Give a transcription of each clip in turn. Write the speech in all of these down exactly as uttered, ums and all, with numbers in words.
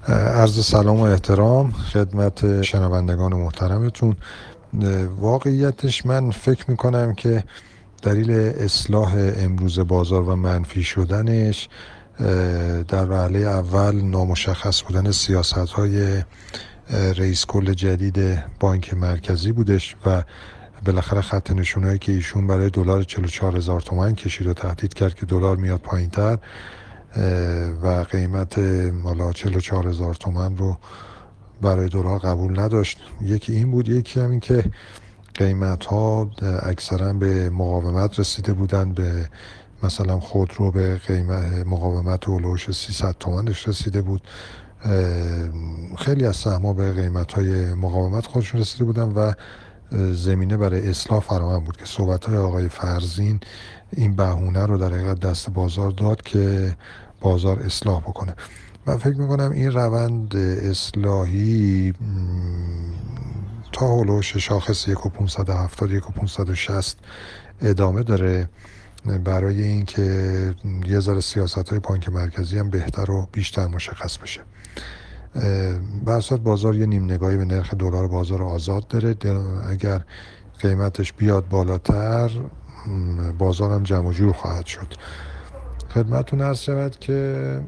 عرض سلام و احترام خدمت شنوندگان محترمتون. واقعیتش من فکر میکنم که دلیل اصلاح امروز بازار و منفی شدنش در وهله اول نامشخص بودن سیاست های رئیس کل جدید بانک مرکزی بودش و بالاخره خط نشونایی که ایشون برای دلار چهل و چهار هزار تومان کشید و تهدید کرد که دلار میاد پایینتر و قیمت مالا چهل و چهار هزار تومان رو برای دلار قبول نداشت. یکی این بود، یکی هم این که قیمت ها اکثرا به مقاومت رسیده بودن، به مثلا خودرو به قیمت مقاومت هولوش سیصد تومانش رسیده بود، خیلی از سهم‌ها به قیمت های مقاومت خودشون رسیده بودن و زمینه برای اصلاح فراهم بود که صحبت های آقای فرزین این بهونه رو در حقیقت دست بازار داد که بازار اصلاح بکنه. من فکر میکنم این روند اصلاحی تا هولوش شاخص یک و پانصد و هفتاد یک و پانصد و شصت ادامه داره برای اینکه یه ذره سیاست های بانک مرکزی هم بهتر و بیشتر مشخص بشه. به اساس بازار یه نیم نگاهی به نرخ دلار بازار آزاد داره. اگر قیمتش بیاد بالاتر بازار هم جمع و جور خواهد شد. خدمتتون عرض شود که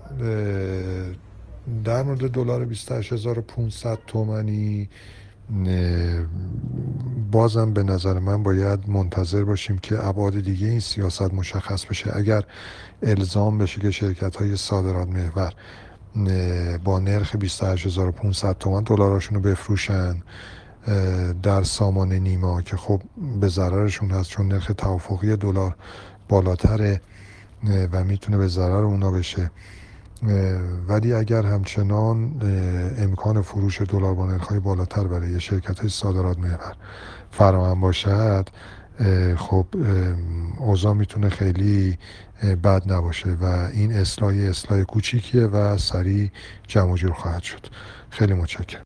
در مورد دلار بیست و هشت هزار و پانصد تومانی بازم به نظر من باید منتظر باشیم که ابعاد دیگه این سیاست مشخص بشه. اگر الزام بشه که شرکت های صادرات محور با نرخ بیست و هشت هزار و پانصد تومان دلارشون رو بفروشن در سامان نیما که خب به ضررشون هست، چون نرخ توافقی دلار بالاتره و میتونه به ضرر اونا بشه. ولی اگر همچنان امکان فروش دلار با نرخ‌های بالاتر برای شرکت‌های صادرات محور فراهم باشد، خب اوضاع میتونه خیلی بد نباشه و این اصلاح اصلاح کوچیکیه و سریع جمع و جور خواهد شد. خیلی متشکرم.